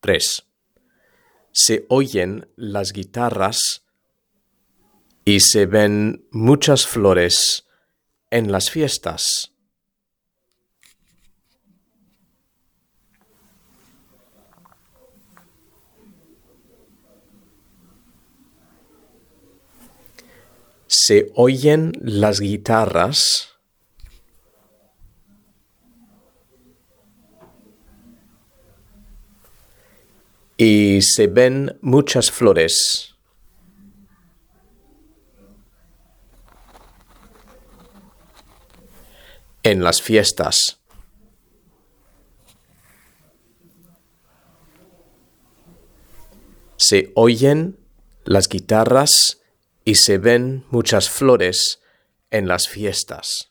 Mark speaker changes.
Speaker 1: 3. Se oyen las guitarras y se ven muchas flores en las fiestas. Se oyen las guitarras y se ven muchas flores en las fiestas. Se oyen las guitarras y se ven muchas flores en las fiestas.